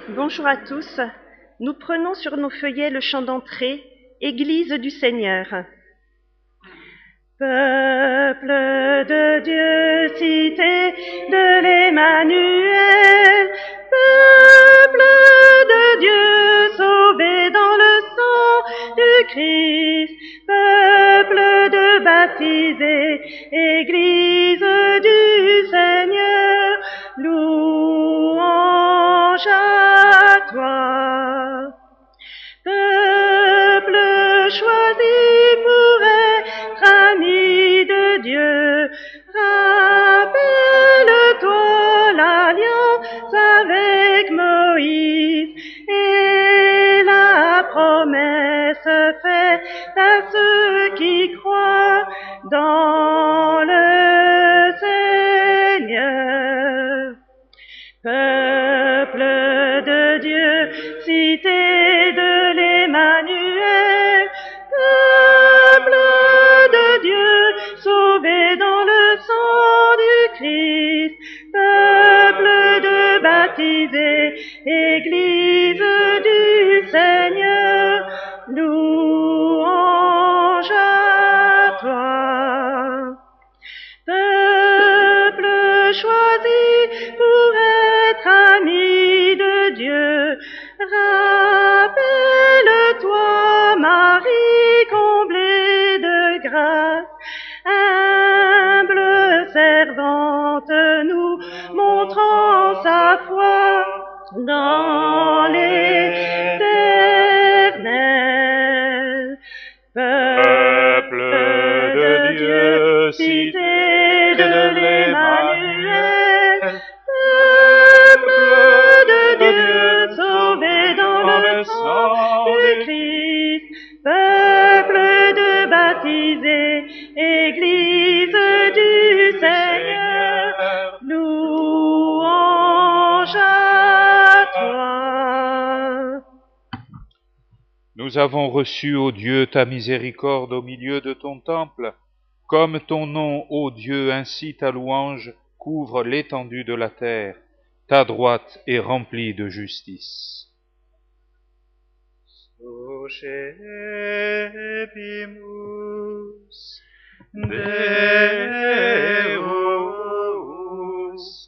Bonjour à tous. Nous prenons sur nos feuillets le chant d'entrée, Église du Seigneur. Peuple de Dieu, cité de l'Emmanuel, peuple de Dieu, sauvé dans le sang du Christ, peuple de baptisés, Église du Seigneur, louange à toi. Peuple choisi pour être ami de Dieu, rappelle-toi l'alliance avec Moïse et la promesse faite à ceux qui croient dans le Seigneur. Peuple de Dieu, cité de l'Emmanuel, peuple de Dieu, sauvé dans le sang du Christ, peuple de baptisés, Église du Seigneur, louange à toi. Peuple choisi pour être ami de Dieu, rappelle-toi Marie comblée de grâce, humble servante nous montrant sa foi dans l'Éternel. Peuple de Dieu, cité de l'Emmanuel, peuple de Dieu, sauvé dans le sang du Christ, peuple de baptisés, Église du Seigneur, louange à toi. Nous avons reçu, ô Dieu, ta miséricorde au milieu de ton temple. Comme ton nom, ô Dieu, ainsi ta louange couvre l'étendue de la terre. Ta droite est remplie de justice. Sociepimus Deus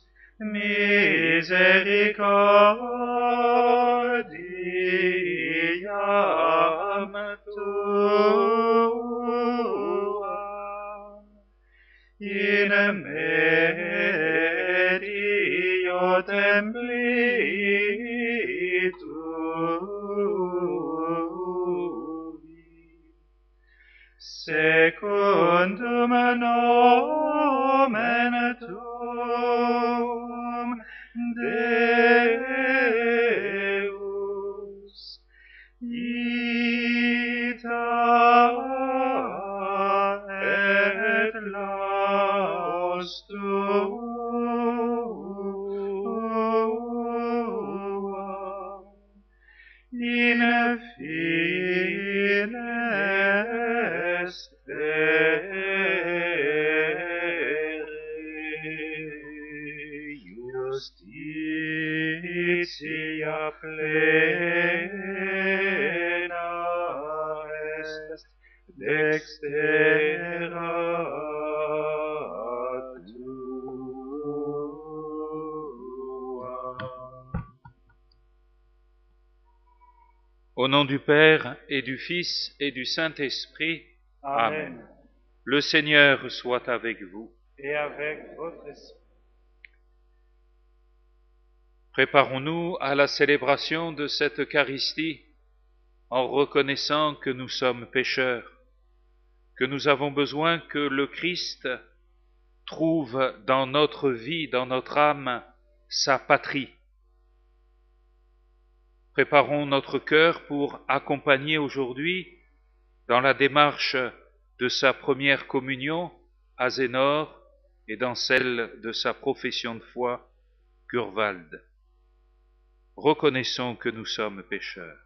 misericordiam tuam in medio templi tui secundum nomen tuum Deus ita et laus tuam in fine justitia plena est dextera tua. Au nom du Père et du Fils et du Saint-Esprit. Amen. Le Seigneur soit avec vous. Et avec votre esprit. Préparons-nous à la célébration de cette Eucharistie en reconnaissant que nous sommes pécheurs, que nous avons besoin que le Christ trouve dans notre vie, dans notre âme, sa patrie. Préparons notre cœur pour accompagner aujourd'hui, dans la démarche de sa première communion à Zénore et dans celle de sa profession de foi, Curvalde. Reconnaissons que nous sommes pécheurs.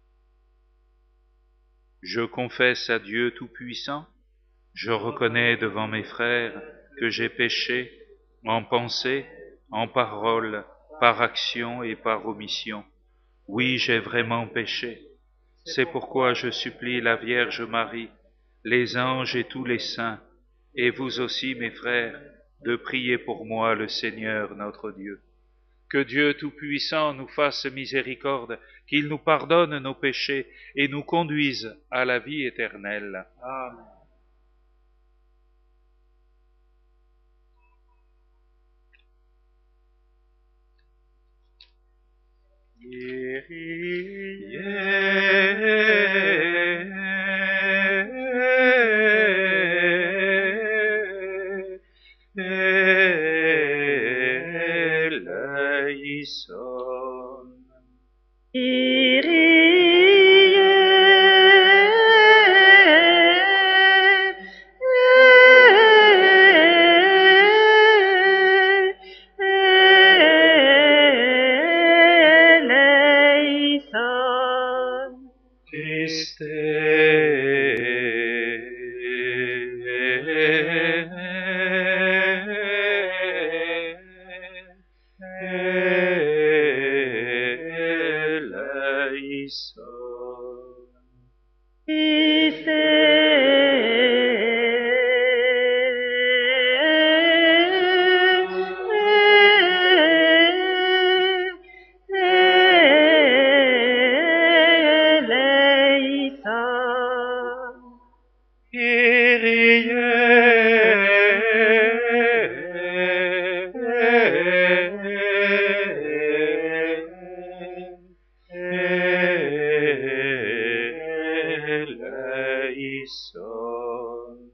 Je confesse à Dieu Tout-Puissant, je reconnais devant mes frères que j'ai péché en pensée, en parole, par action et par omission, Oui, j'ai vraiment péché. C'est pourquoi je supplie la Vierge Marie, les anges et tous les saints, et vous aussi, mes frères, de prier pour moi le Seigneur notre Dieu. Que Dieu Tout-Puissant nous fasse miséricorde, qu'il nous pardonne nos péchés et nous conduise à la vie éternelle. Amen. Eleison. Christe eleison. Eleison.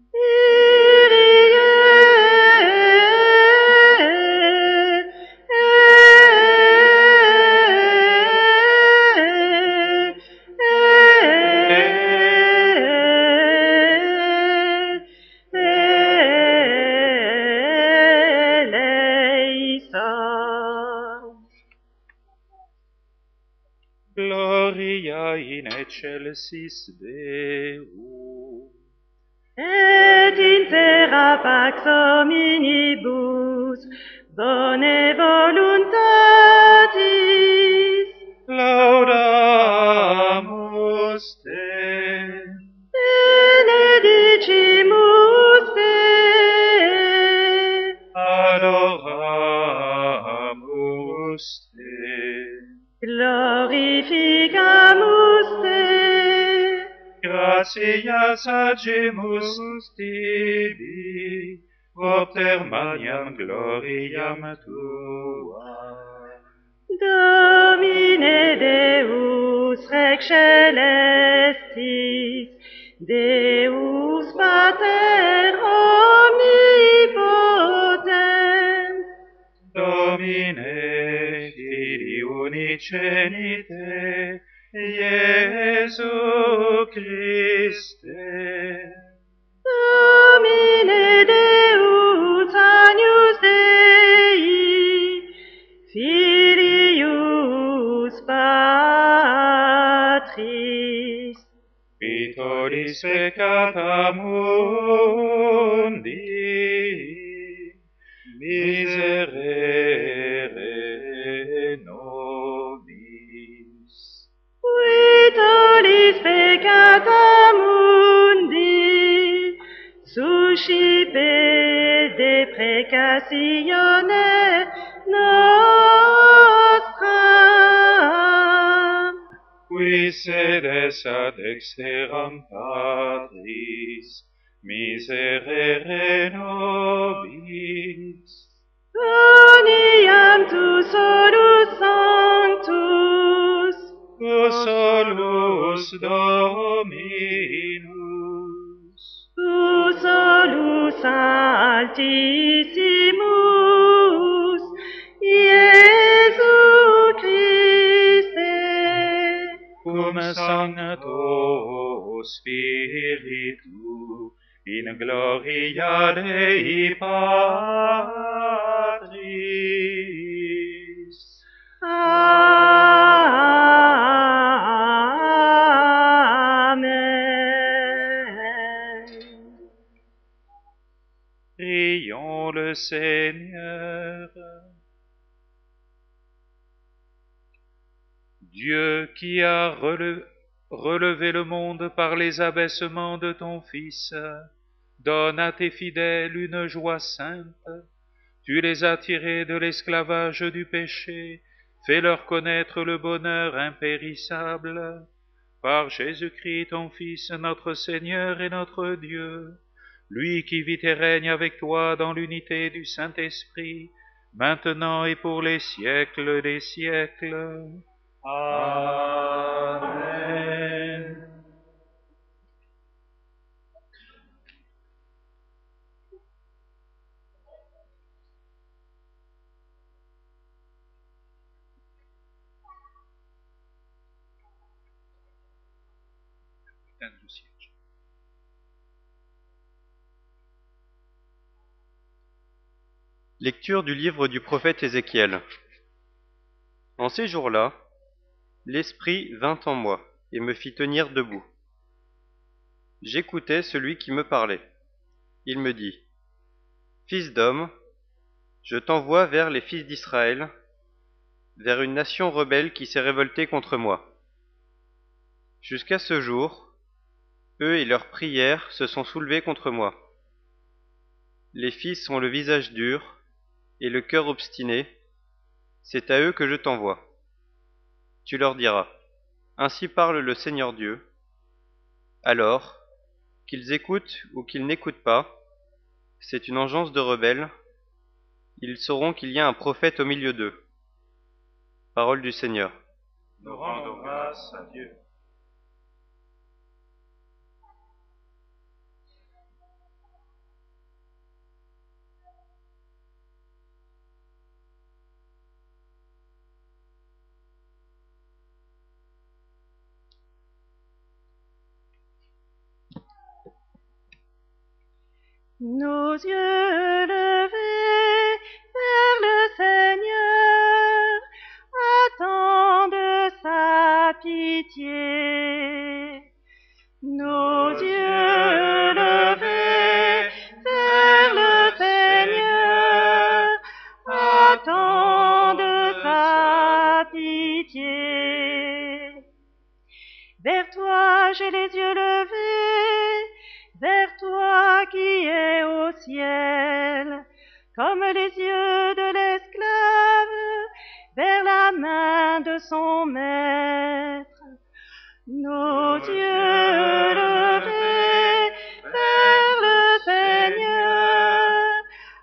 Gloria in excelsis Deo. Et in terra pax hominibus, bone voluntatis, Laudamus te. benedicimus te, Adoramus te. glorificamus te, Gratias agimus tibi, propter maniam gloriam tuam. Domine Deus Rex Celestis, Deus Pater omnipotens, Domine Filii unicenite, Iesu Christe. Domine Deus Agnus Dei, Filius Patris, Qui tollis peccata mundi, miserere nobis. qui tollis peccata mundi, suscipe deprecatione nostra. Qui sedes ad dexteram Patris, miserere nobis. Doniam tu solus sanctus, Tu solus Dominus, tu solus altissimus, Iesu Christe, cum Sancto Spiritu, in gloria Dei Patris. Amen. Prions le Seigneur. Dieu qui a relevé le monde par les abaissements de ton Fils, donne à tes fidèles une joie sainte. Tu les as tirés de l'esclavage du péché, fais-leur connaître le bonheur impérissable. Par Jésus-Christ, ton Fils, notre Seigneur et notre Dieu, lui qui vit et règne avec toi dans l'unité du Saint-Esprit, maintenant et pour les siècles des siècles. Amen. Lecture du livre du prophète Ézéchiel. En ces jours-là, l'Esprit vint en moi et me fit tenir debout. J'écoutais celui qui me parlait. Il me dit, « Fils d'homme, je t'envoie vers les fils d'Israël, vers une nation rebelle qui s'est révoltée contre moi. Jusqu'à ce jour, eux et leurs prières se sont soulevés contre moi. Les fils ont le visage dur et le cœur obstiné, c'est à eux que je t'envoie. Tu leur diras, ainsi parle le Seigneur Dieu. Alors, qu'ils écoutent ou qu'ils n'écoutent pas, c'est une engeance de rebelles, ils sauront qu'il y a un prophète au milieu d'eux. Parole du Seigneur. Nous rendons grâce à Dieu. Nos yeux levés vers le Seigneur attendent sa pitié. Nos yeux levés vers le Seigneur attendent sa pitié. Vers toi j'ai les yeux levés, vers toi qui es au ciel, comme les yeux de l'esclave vers la main de son maître. Nos yeux levés vers le Seigneur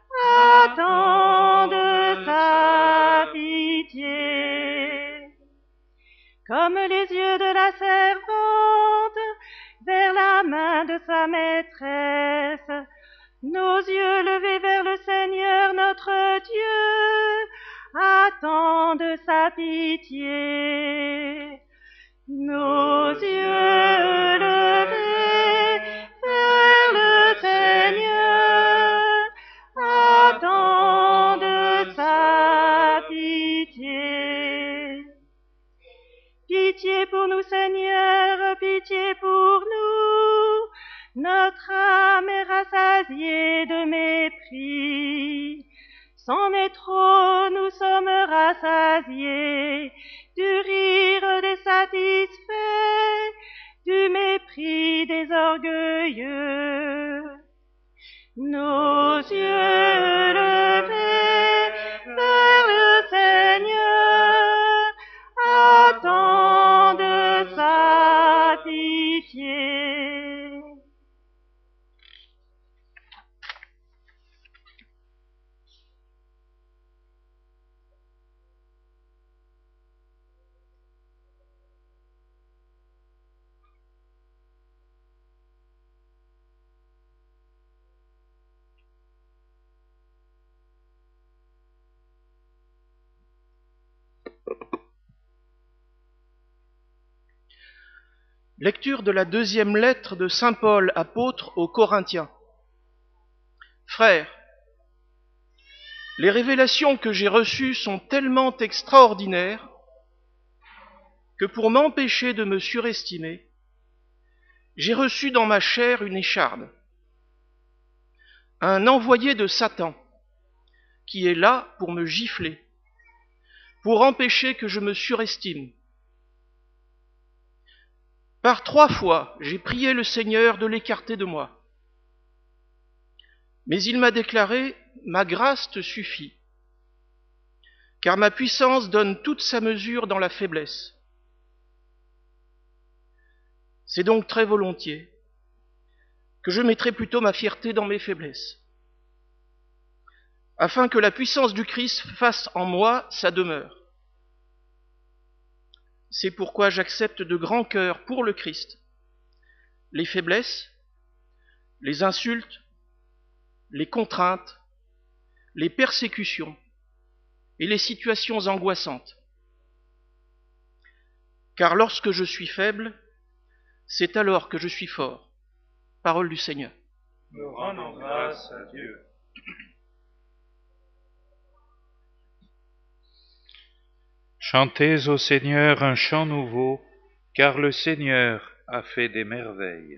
attendent sa pitié. Comme les yeux de la servante vers la main de sa maîtresse, nos yeux levés vers le Seigneur notre Dieu attendent sa pitié. Nos yeux levés vers le Seigneur attendent sa pitié. Pitié pour nous, Seigneur, pitié pour nous. Notre âme est rassasiée de mépris. C'en est trop, nous sommes rassasiés du rire des satisfaits, du mépris des orgueilleux. Nos yeux levés vers le Seigneur attendent sa pitié. Lecture de la deuxième lettre de saint Paul, apôtre aux Corinthiens. Frères, les révélations que j'ai reçues sont tellement extraordinaires que pour m'empêcher de me surestimer, j'ai reçu dans ma chair une écharde, un envoyé de Satan qui est là pour me gifler, pour empêcher que je me surestime, Par 3 fois, j'ai prié le Seigneur de l'écarter de moi. Mais il m'a déclaré, « Ma grâce te suffit, car ma puissance donne toute sa mesure dans la faiblesse. » C'est donc très volontiers que je mettrai plutôt ma fierté dans mes faiblesses, afin que la puissance du Christ fasse en moi sa demeure. C'est pourquoi j'accepte de grand cœur pour le Christ les faiblesses, les insultes, les contraintes, les persécutions et les situations angoissantes. Car lorsque je suis faible, c'est alors que je suis fort. Parole du Seigneur. Nous rendons grâce à Dieu. Chantez au Seigneur un chant nouveau, car le Seigneur a fait des merveilles.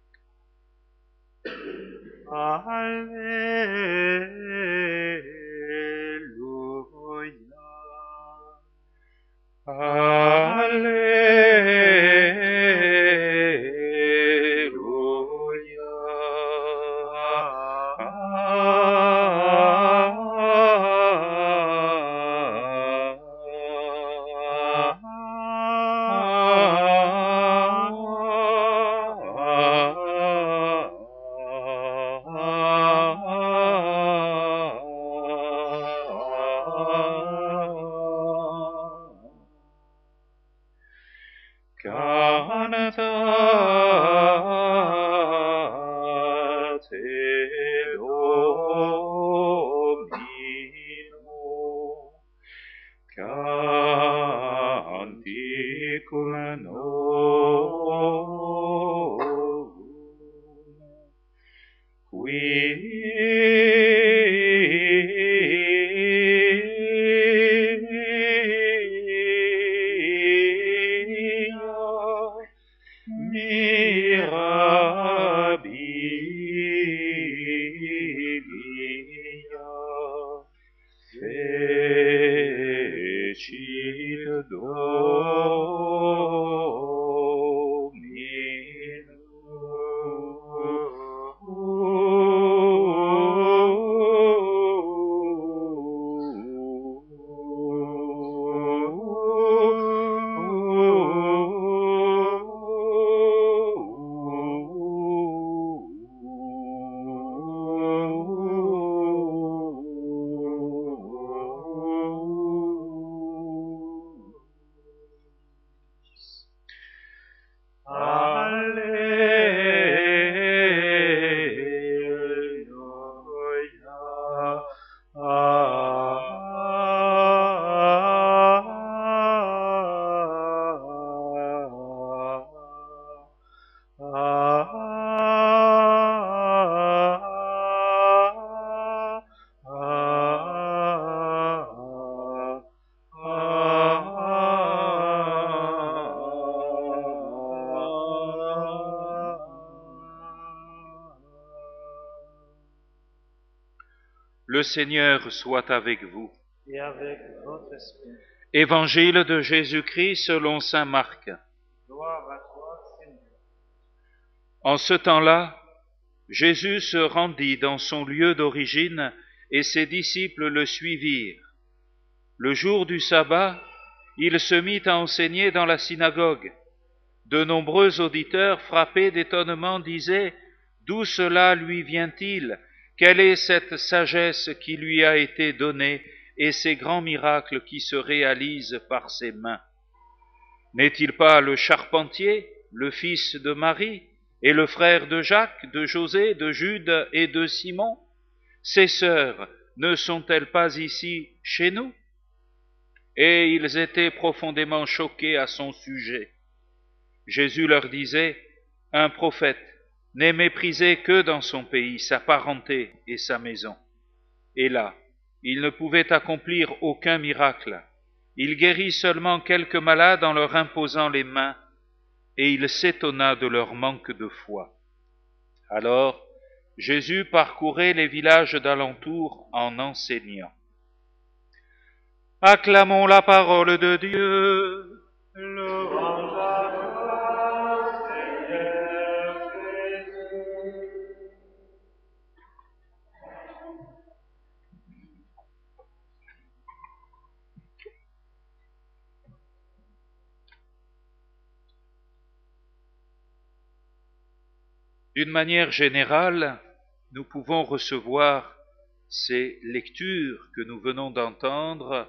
Le Seigneur soit avec vous. Et avec votre esprit. Évangile de Jésus-Christ selon saint Marc. Gloire à toi, Seigneur. En ce temps-là, Jésus se rendit dans son lieu d'origine et ses disciples le suivirent. Le jour du sabbat, il se mit à enseigner dans la synagogue. De nombreux auditeurs, frappés d'étonnement, disaient « D'où cela lui vient-il ? Quelle est cette sagesse qui lui a été donnée et ces grands miracles qui se réalisent par ses mains ? N'est-il pas le charpentier, le fils de Marie, et le frère de Jacques, de José, de Jude et de Simon ? Ses sœurs ne sont-elles pas ici chez nous ? » Et ils étaient profondément choqués à son sujet. Jésus leur disait, « Un prophète n'est méprisé que dans son pays, sa parenté et sa maison. » Et là, il ne pouvait accomplir aucun miracle. Il guérit seulement quelques malades en leur imposant les mains, et il s'étonna de leur manque de foi. Alors, Jésus parcourait les villages d'alentour en enseignant. Acclamons la parole de Dieu. Louange à toi, D'une manière générale, nous pouvons recevoir ces lectures que nous venons d'entendre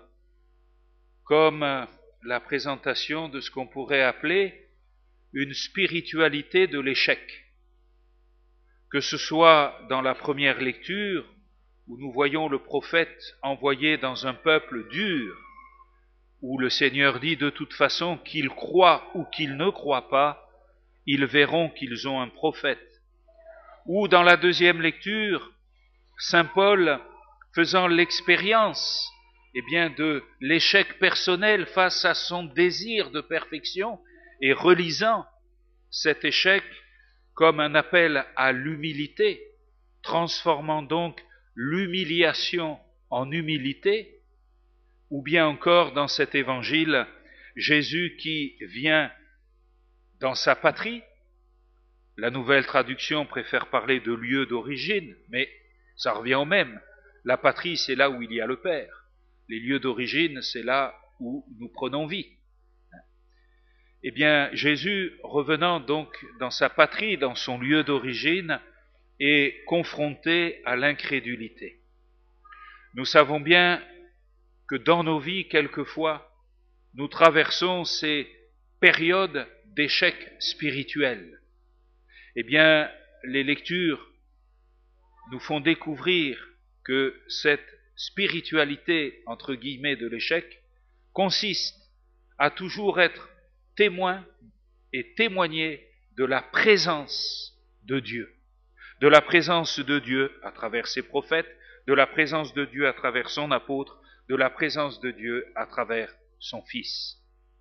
comme la présentation de ce qu'on pourrait appeler une spiritualité de l'échec. Que ce soit dans la première lecture, où nous voyons le prophète envoyé dans un peuple dur, où le Seigneur dit de toute façon qu'ils croient ou qu'ils ne croient pas, ils verront qu'ils ont un prophète. Ou dans la deuxième lecture, Saint Paul faisant l'expérience de l'échec personnel face à son désir de perfection et relisant cet échec comme un appel à l'humilité, transformant donc l'humiliation en humilité, ou bien encore dans cet évangile, Jésus qui vient dans sa patrie. La nouvelle traduction préfère parler de lieu d'origine, mais ça revient au même. La patrie, c'est là où il y a le Père. Les lieux d'origine, c'est là où nous prenons vie. Eh bien, Jésus, revenant donc dans sa patrie, dans son lieu d'origine, est confronté à l'incrédulité. Nous savons bien que dans nos vies, quelquefois, nous traversons ces périodes d'échec spirituel. Eh bien, les lectures nous font découvrir que cette spiritualité, entre guillemets, de l'échec, consiste à toujours être témoin et témoigner de la présence de Dieu. De la présence de Dieu à travers ses prophètes, de la présence de Dieu à travers son apôtre, de la présence de Dieu à travers son Fils.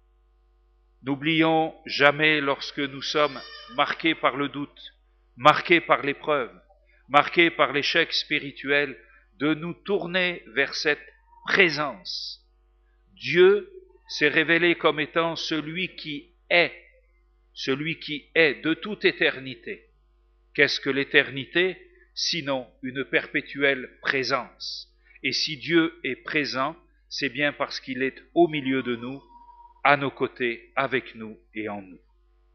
N'oublions jamais, lorsque nous sommes marqués par le doute, marqués par l'épreuve, marqués par l'échec spirituel, de nous tourner vers cette présence. Dieu s'est révélé comme étant celui qui est de toute éternité. Qu'est-ce que l'éternité? Sinon une perpétuelle présence. Et si Dieu est présent, c'est bien parce qu'il est au milieu de nous, à nos côtés, avec nous et en nous.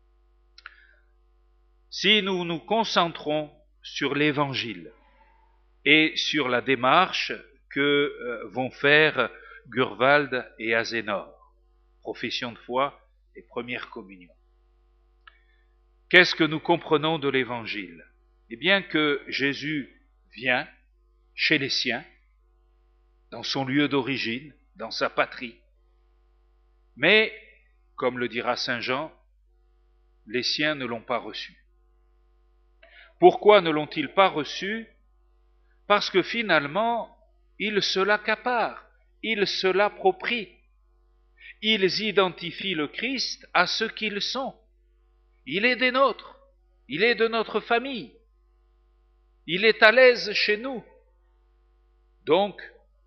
Si nous nous concentrons sur l'Évangile et sur la démarche que vont faire Gurwald et Azénor, profession de foi et première communion. Qu'est-ce que nous comprenons de l'Évangile? Eh bien que Jésus vient chez les siens, dans son lieu d'origine, dans sa patrie. Mais, comme le dira Saint Jean, les siens ne l'ont pas reçu. Pourquoi ne l'ont-ils pas reçu? Parce que finalement, ils se l'accaparent, ils se l'approprient. Ils identifient le Christ à ce qu'ils sont. Il est des nôtres, il est de notre famille, il est à l'aise chez nous. Donc,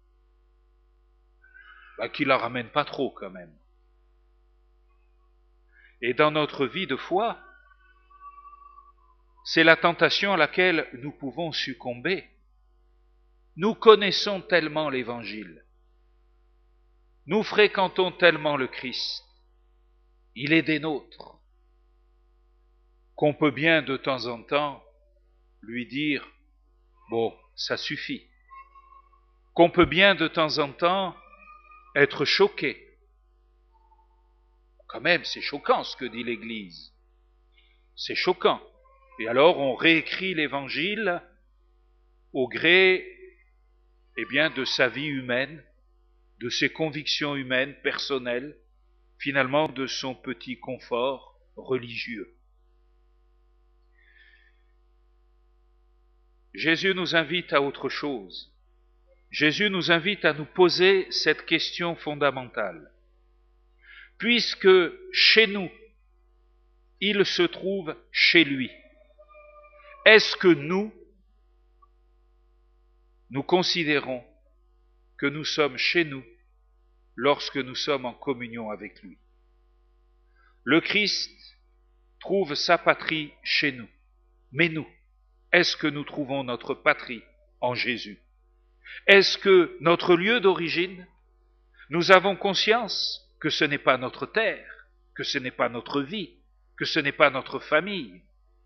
qu'il la ramène pas trop quand même. Et dans notre vie de foi, c'est la tentation à laquelle nous pouvons succomber. Nous connaissons tellement l'Évangile, nous fréquentons tellement le Christ, il est des nôtres, qu'on peut bien de temps en temps lui dire « bon, ça suffit », qu'on peut bien de temps en temps être choqué. Quand même, c'est choquant ce que dit l'Église, c'est choquant. Et alors on réécrit l'Évangile au gré de sa vie humaine, de ses convictions humaines, personnelles, finalement de son petit confort religieux. Jésus nous invite à autre chose. Jésus nous invite à nous poser cette question fondamentale. Puisque chez nous, il se trouve chez lui, est-ce que nous considérons que nous sommes chez nous lorsque nous sommes en communion avec lui? Le Christ trouve sa patrie chez nous, mais nous, est-ce que nous trouvons notre patrie en Jésus? Est-ce que notre lieu d'origine, nous avons conscience que ce n'est pas notre terre, que ce n'est pas notre vie, que ce n'est pas notre famille,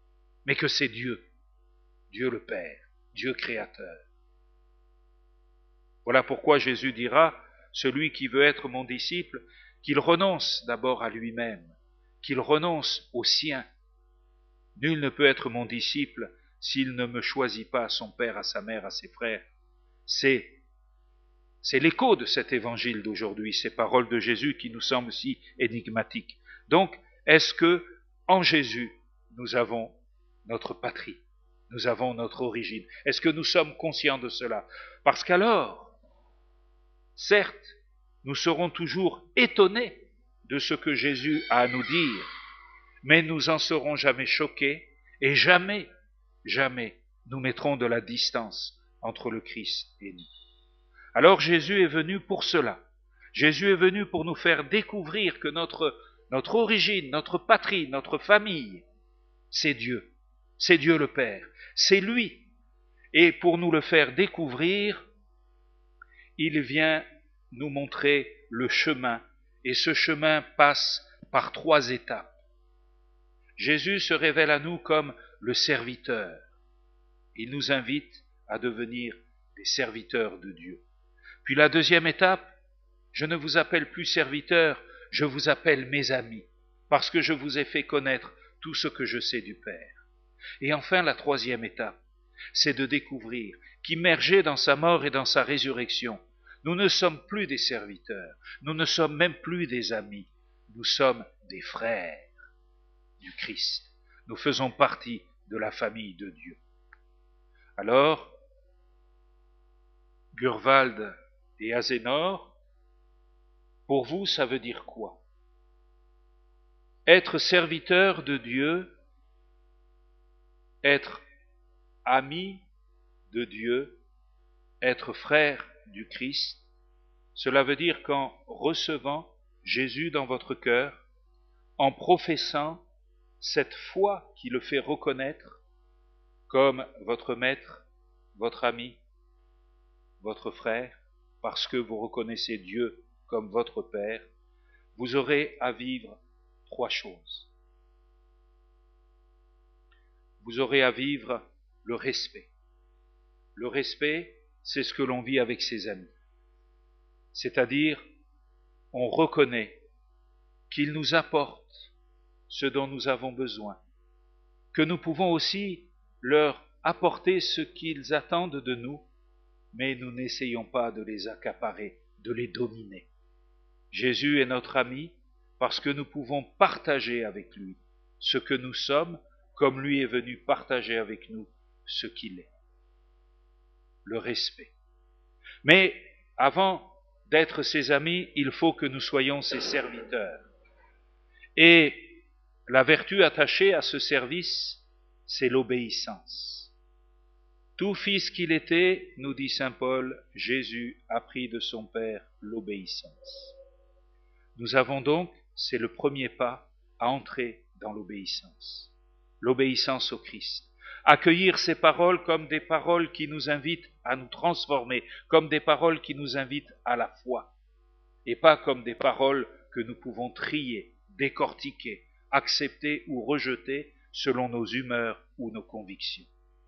mais que c'est Dieu, Dieu le Père, Dieu créateur. Voilà pourquoi Jésus dira, celui qui veut être mon disciple, qu'il renonce d'abord à lui-même, qu'il renonce au sien. Nul ne peut être mon disciple s'il ne me choisit pas à son père, à sa mère, à ses frères. C'est l'écho de cet évangile d'aujourd'hui, ces paroles de Jésus qui nous semblent si énigmatiques. Donc, est-ce que, en Jésus, nous avons notre patrie, nous avons notre origine? Est-ce que nous sommes conscients de cela? Parce qu'alors, certes, nous serons toujours étonnés de ce que Jésus a à nous dire, mais nous en serons jamais choqués et jamais, jamais nous mettrons de la distance entre le Christ et nous. Alors Jésus est venu pour cela. Jésus est venu pour nous faire découvrir que notre origine, notre patrie, notre famille, c'est Dieu. C'est Dieu le Père. C'est lui. Et pour nous le faire découvrir, il vient nous montrer le chemin. Et ce chemin passe par 3 étapes. Jésus se révèle à nous comme le serviteur. Il nous invite à devenir des serviteurs de Dieu. Puis la deuxième étape, je ne vous appelle plus serviteurs, je vous appelle mes amis, parce que je vous ai fait connaître tout ce que je sais du Père. Et enfin, la troisième étape, c'est de découvrir qu'immergés dans sa mort et dans sa résurrection, nous ne sommes plus des serviteurs, nous ne sommes même plus des amis, nous sommes des frères du Christ. Nous faisons partie de la famille de Dieu. Alors, Gurwald et Azénor, pour vous, ça veut dire quoi? Être serviteur de Dieu, être ami de Dieu, être frère du Christ, cela veut dire qu'en recevant Jésus dans votre cœur, en professant cette foi qui le fait reconnaître comme votre maître, votre ami, votre frère, parce que vous reconnaissez Dieu comme votre Père, vous aurez à vivre 3 choses. Vous aurez à vivre le respect. Le respect, c'est ce que l'on vit avec ses amis. C'est-à-dire, on reconnaît qu'ils nous apportent ce dont nous avons besoin, que nous pouvons aussi leur apporter ce qu'ils attendent de nous, mais nous n'essayons pas de les accaparer, de les dominer. Jésus est notre ami parce que nous pouvons partager avec lui ce que nous sommes, comme lui est venu partager avec nous ce qu'il est. Le respect. Mais avant d'être ses amis, il faut que nous soyons ses serviteurs. Et la vertu attachée à ce service, c'est l'obéissance. Tout fils qu'il était, nous dit saint Paul, Jésus a pris de son Père l'obéissance. Nous avons donc, c'est le premier pas, à entrer dans l'obéissance. L'obéissance au Christ. Accueillir ces paroles comme des paroles qui nous invitent à nous transformer, comme des paroles qui nous invitent à la foi, et pas comme des paroles que nous pouvons trier, décortiquer, accepter ou rejeter selon nos humeurs ou nos convictions.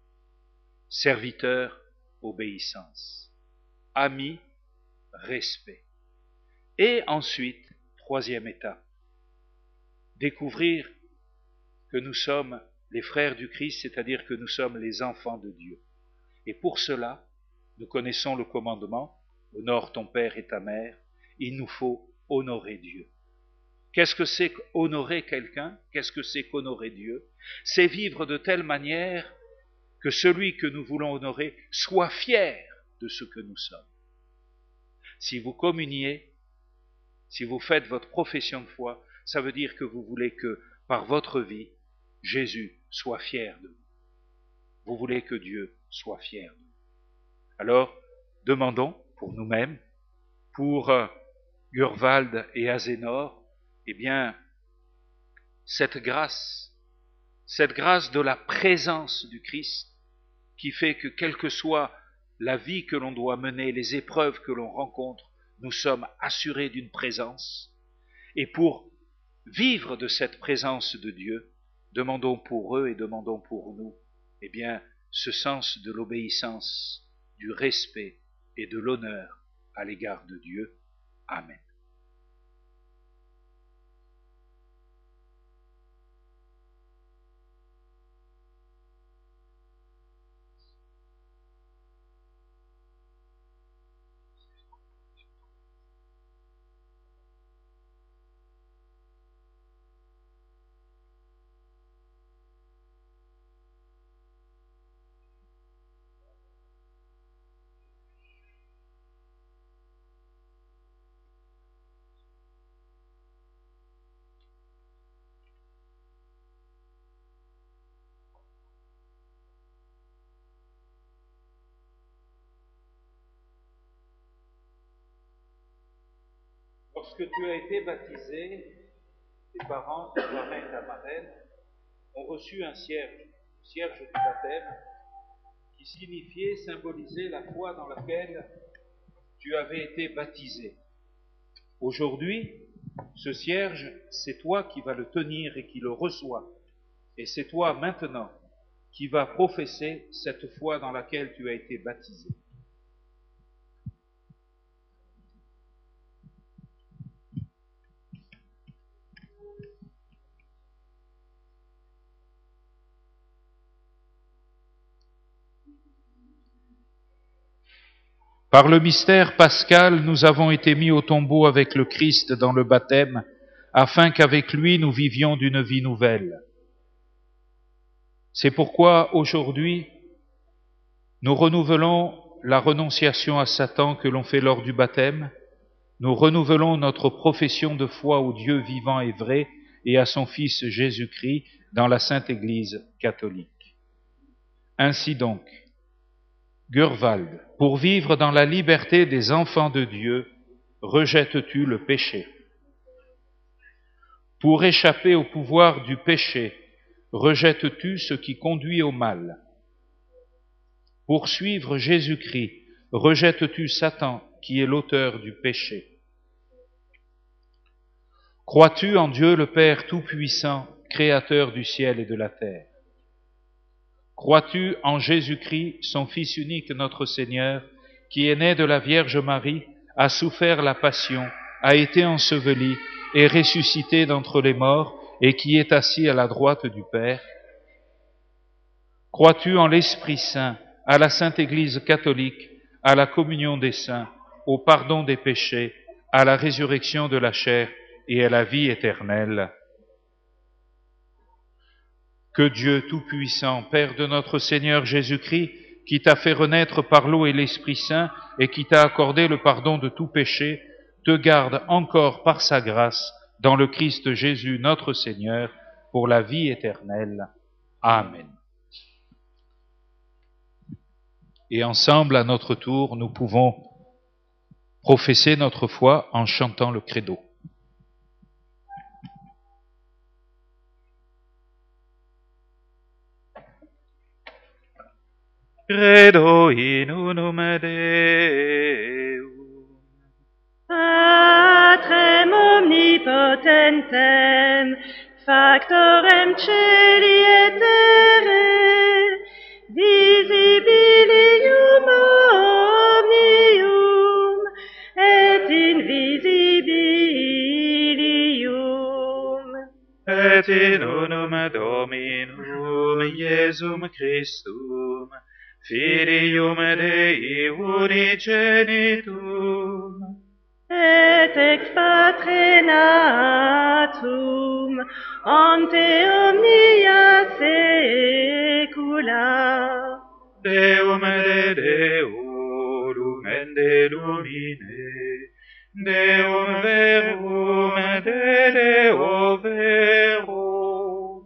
Serviteur, obéissance. Ami, respect. Et ensuite, troisième étape, découvrir que nous sommes les frères du Christ, c'est-à-dire que nous sommes les enfants de Dieu. Et pour cela, nous connaissons le commandement, honore ton père et ta mère, il nous faut honorer Dieu. Qu'est-ce que c'est qu'honorer quelqu'un? Qu'est-ce que c'est qu'honorer Dieu? C'est vivre de telle manière que celui que nous voulons honorer soit fier de ce que nous sommes. Si vous communiez, si vous faites votre profession de foi, ça veut dire que vous voulez que, par votre vie, Jésus soit fier de vous. Vous voulez que Dieu soit fier de vous. Alors, demandons pour nous-mêmes, pour Gurwald et Azénor, eh bien, cette grâce de la présence du Christ, qui fait que quelle que soit la vie que l'on doit mener, les épreuves que l'on rencontre, nous sommes assurés d'une présence. Et pour vivre de cette présence de Dieu, demandons pour eux et demandons pour nous, eh bien, ce sens de l'obéissance, du respect et de l'honneur à l'égard de Dieu. Amen. Lorsque tu as été baptisé, tes parents, ta marraine, ta marraine, ont reçu un cierge, le cierge du baptême, qui signifiait, symbolisait la foi dans laquelle tu avais été baptisé. Aujourd'hui, ce cierge, c'est toi qui vas le tenir et qui le reçois. Et c'est toi maintenant qui vas professer cette foi dans laquelle tu as été baptisé. Par le mystère pascal, nous avons été mis au tombeau avec le Christ dans le baptême, afin qu'avec lui nous vivions d'une vie nouvelle. C'est pourquoi aujourd'hui, nous renouvelons la renonciation à Satan que l'on fait lors du baptême, nous renouvelons notre profession de foi au Dieu vivant et vrai et à son Fils Jésus-Christ dans la Sainte Église catholique. Ainsi donc, Gurvald, pour vivre dans la liberté des enfants de Dieu, rejettes-tu le péché? Pour échapper au pouvoir du péché, rejettes-tu ce qui conduit au mal? Pour suivre Jésus-Christ, rejettes-tu Satan qui est l'auteur du péché? Crois-tu en Dieu le Père Tout-Puissant, Créateur du ciel et de la terre? Crois-tu en Jésus-Christ, son Fils unique, notre Seigneur, qui est né de la Vierge Marie, a souffert la passion, a été enseveli et ressuscité d'entre les morts, et qui est assis à la droite du Père? Crois-tu en l'Esprit Saint, à la Sainte Église catholique, à la communion des saints, au pardon des péchés, à la résurrection de la chair et à la vie éternelle? Que Dieu Tout-Puissant, Père de notre Seigneur Jésus-Christ, qui t'a fait renaître par l'eau et l'Esprit Saint, et qui t'a accordé le pardon de tout péché, te garde encore par sa grâce dans le Christ Jésus notre Seigneur, pour la vie éternelle. Amen. Et ensemble, à notre tour, nous pouvons professer notre foi en chantant le credo. Credo in unum Deum, Patrem omnipotentem, factorem celi et terrae, visibilium omnium et invisibilium. et in unum Dominum Iesum Christum, Filium Dei unigenitum, Et ex patre natum, ante omnia saecula. Deum de Deo, lumen de lumine, Deum verum de Deo verum.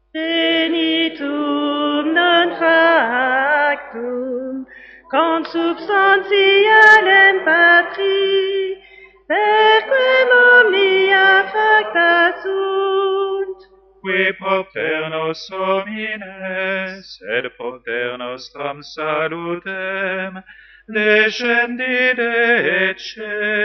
Genitum non factum, consubstantialem patri, perquem omnia facta sunt. Qui propter nos homines, et propter nostram salutem, descendide et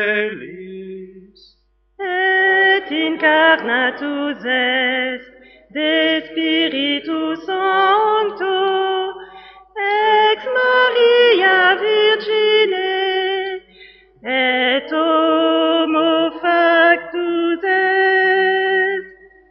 celis. Et incarnatus est de Spiritus Sancto, ex Maria Virgine, et homo factus est.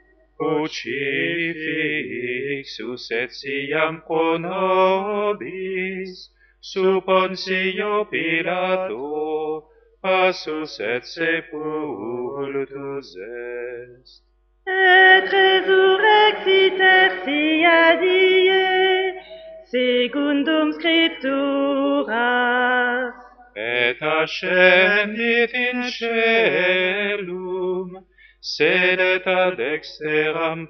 Crucifixus etiam pro nobis, sub Pontio Pilato, passus et sepultus est. Et resurrexit tertia die, secundum scripturas. Et ascendit in caelum, sedet ad dexteram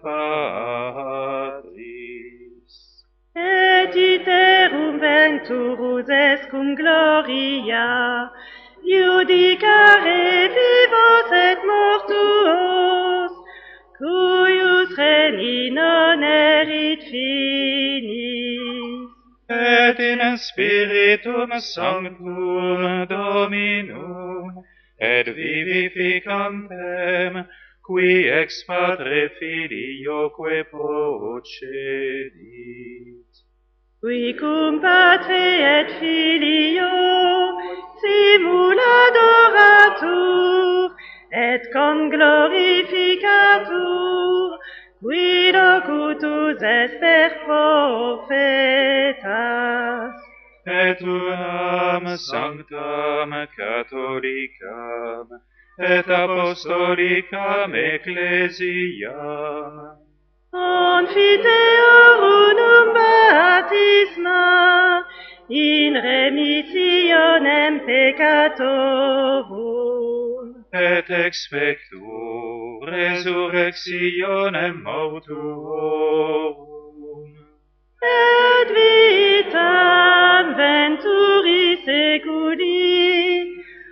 Patris. Et iterum venturus est cum gloria, judicare vivos et mortuos, cuius regni non erit finis. Et in Spiritum Sanctum Dominum, et vivificantem, qui ex Padre Filioque procedit. Qui cum Patre et Filio simuladoratur, et conglorificatur, qui locutus est per profetas. Et unam sanctam catholicam, et apostolicam ecclesiam, Confiteor unum baptisma, in remissionem peccatorum, et expectur resurrectionem mortuorum, et vitam venturi seculi.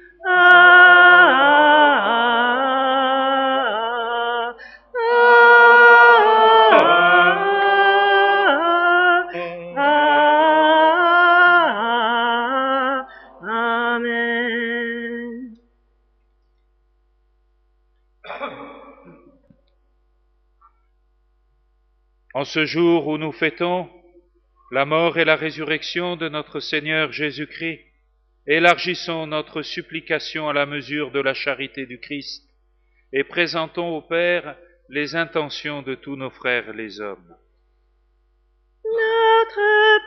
Amen. En ce jour où nous fêtons la mort et la résurrection de notre Seigneur Jésus-Christ, élargissons notre supplication à la mesure de la charité du Christ et présentons au Père les intentions de tous nos frères les hommes. Notre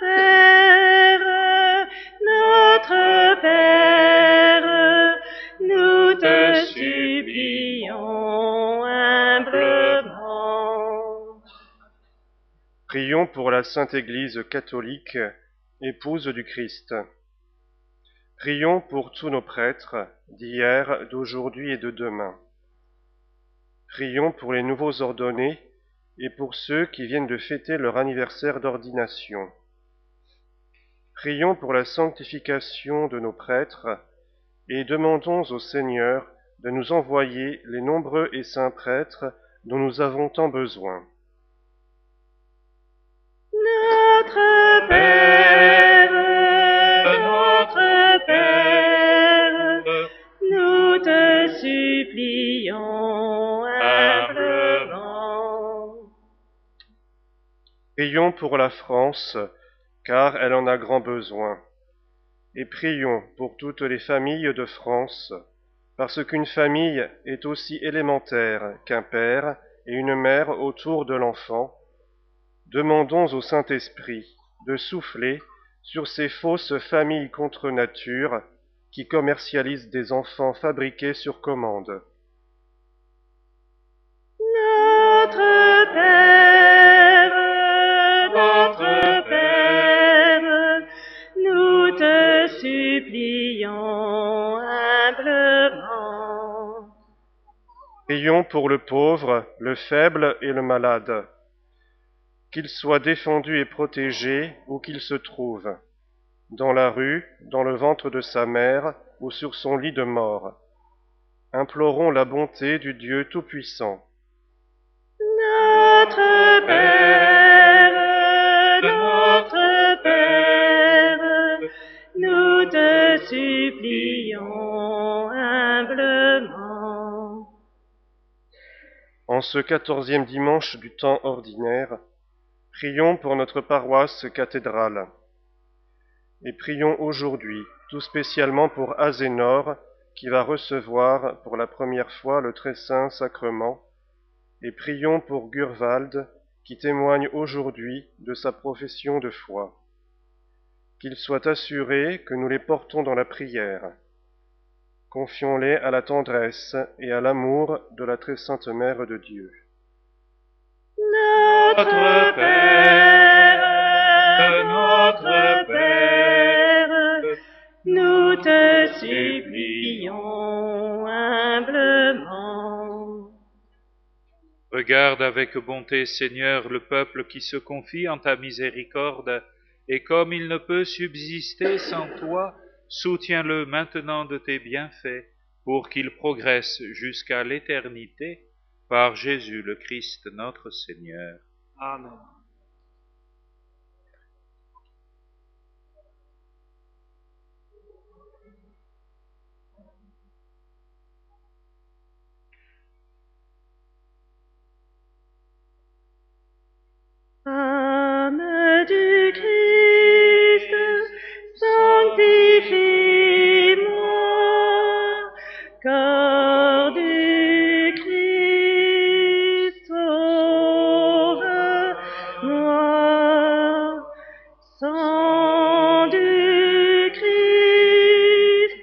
Père, nous te supplions humblement. Prions pour la Sainte Église catholique, épouse du Christ. Prions pour tous nos prêtres d'hier, d'aujourd'hui et de demain. Prions pour les nouveaux ordonnés et pour ceux qui viennent de fêter leur anniversaire d'ordination. Prions pour la sanctification de nos prêtres et demandons au Seigneur de nous envoyer les nombreux et saints prêtres dont nous avons tant besoin. Notre Père, nous te supplions humblement. Prions pour la France, car elle en a grand besoin. Et prions pour toutes les familles de France, parce qu'une famille est aussi élémentaire qu'un père et une mère autour de l'enfant. Demandons au Saint-Esprit de souffler sur ces fausses familles contre nature qui commercialisent des enfants fabriqués sur commande. Notre Père, nous te supplions humblement. Prions pour le pauvre, le faible et le malade, qu'il soit défendu et protégé où qu'il se trouve, dans la rue, dans le ventre de sa mère ou sur son lit de mort. Implorons la bonté du Dieu Tout-Puissant. Notre Père, nous te supplions humblement. En ce 14e dimanche du temps ordinaire, prions pour notre paroisse cathédrale. Et prions aujourd'hui tout spécialement pour Azénor, qui va recevoir pour la première fois le très saint sacrement. Et prions pour Gurwald, qui témoigne aujourd'hui de sa profession de foi. Qu'il soit assuré que nous les portons dans la prière. Confions-les à la tendresse et à l'amour de la très sainte Mère de Dieu. Notre Père, nous te supplions humblement. Regarde avec bonté, Seigneur, le peuple qui se confie en ta miséricorde, et comme il ne peut subsister sans toi, soutiens-le maintenant de tes bienfaits, pour qu'il progresse jusqu'à l'éternité, par Jésus le Christ notre Seigneur. Amen. Âme du Christ, sanctifie-moi. Corps du Christ, sauve-moi. Sang du Christ,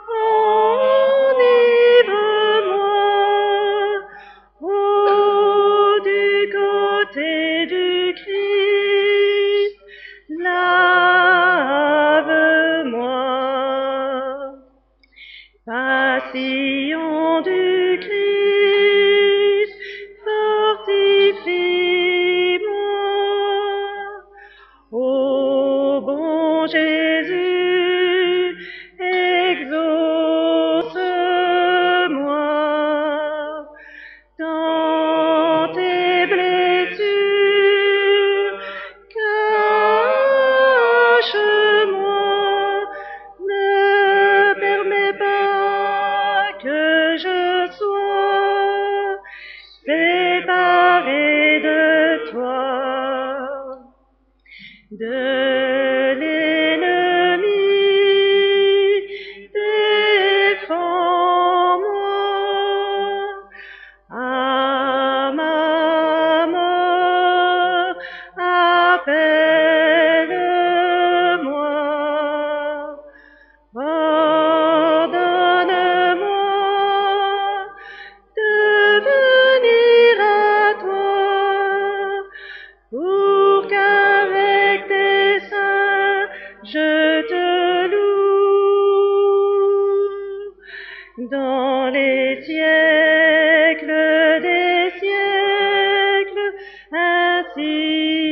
enivre-moi. Eau du côté du Christ, lave-moi. Passion du Christ, fortifie-moi. Ô bon Jésus, exauce-moi. Dans tes blessures, cache-moi. Ne permets pas que je sois séparé de toi. De l'ennemi, défends-moi. À ma mort, appelle-moi. Ordonne-moi de venir à toi, pour qu'avec tes saints je te loue. Dans les siècles des siècles, ainsi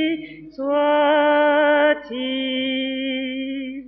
soit-il.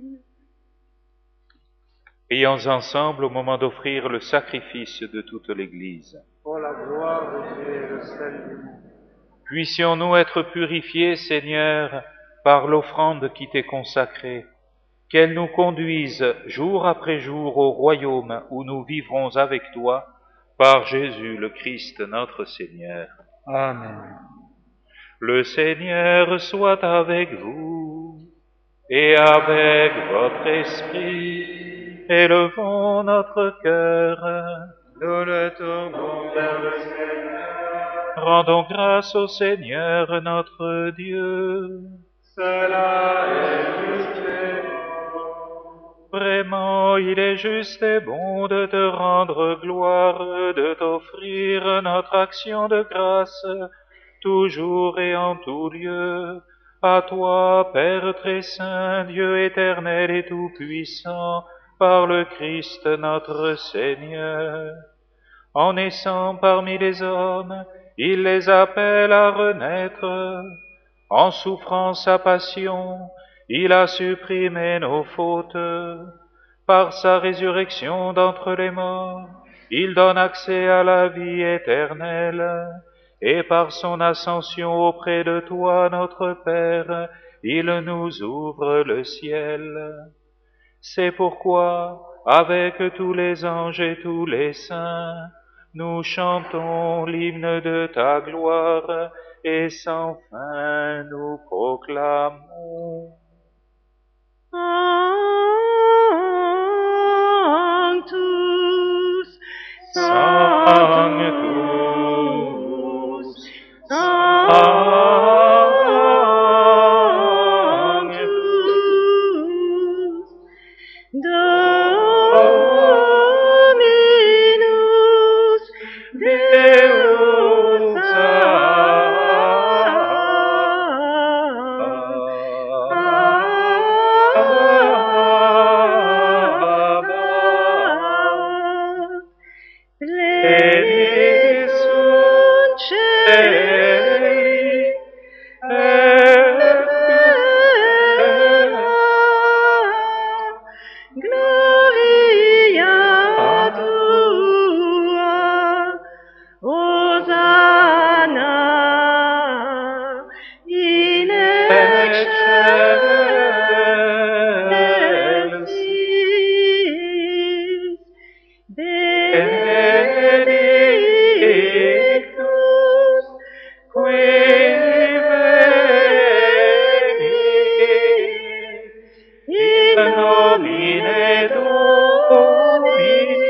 Prions ensemble au moment d'offrir le sacrifice de toute l'Église. Pour la gloire de Dieu et le salut du monde. Puissions-nous être purifiés, Seigneur, par l'offrande qui t'est consacrée, qu'elle nous conduise jour après jour au royaume où nous vivrons avec toi, par Jésus le Christ notre Seigneur. Amen. Le Seigneur soit avec vous et avec votre esprit. Élevons notre cœur. Nous le tournons vers le Seigneur. Rendons grâce au Seigneur notre Dieu. Cela est juste et bon. Vraiment, il est juste et bon de te rendre gloire, de t'offrir notre action de grâce, toujours et en tout lieu. À toi, Père très saint, Dieu éternel et tout-puissant, par le Christ notre Seigneur. En naissant parmi les hommes, il les appelle à renaître. En souffrant sa passion, il a supprimé nos fautes. Par sa résurrection d'entre les morts, il donne accès à la vie éternelle. Et par son ascension auprès de toi, notre Père, il nous ouvre le ciel. C'est pourquoi, avec tous les anges et tous les saints, nous chantons l'hymne de ta gloire, et sans fin nous proclamons. Sanctus, Sanctus, Sanctus, Dominus Deus Pleni sunt celi et terra, gloria tua, Hosanna in excelsis, benedictus qui venit in nomine Domini,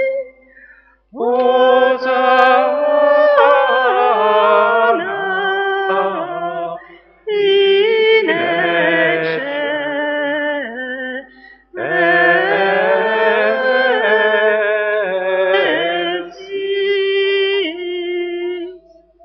Hosanna in excelsis.